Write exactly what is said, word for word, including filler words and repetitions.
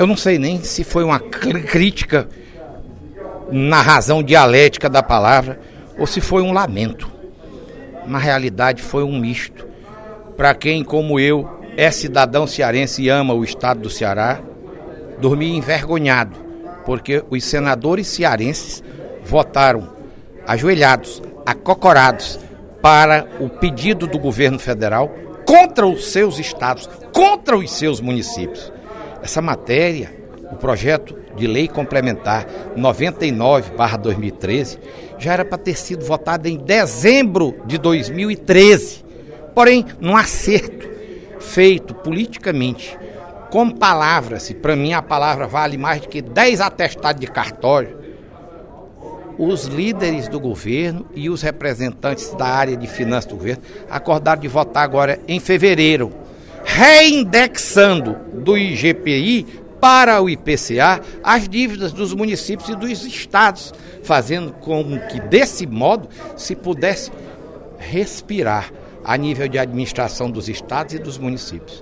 Eu não sei nem se foi uma crítica na razão dialética da palavra ou se foi um lamento. Na realidade foi um misto. Para quem, como eu, é cidadão cearense e ama o estado do Ceará, dormi envergonhado, porque os senadores cearenses votaram ajoelhados, acocorados, para o pedido do governo federal contra os seus estados, contra os seus municípios. Essa matéria, o projeto de lei complementar noventa e nove barra dois mil e treze, já era para ter sido votada em dezembro de dois mil e treze. Porém, num acerto feito politicamente, com palavras, e para mim a palavra vale mais do que dez atestados de cartório, os líderes do governo e os representantes da área de finanças do governo acordaram de votar agora em fevereiro, reindexando do I G P I para o I P C A as dívidas dos municípios e dos estados, fazendo com que desse modo se pudesse respirar a nível de administração dos estados e dos municípios.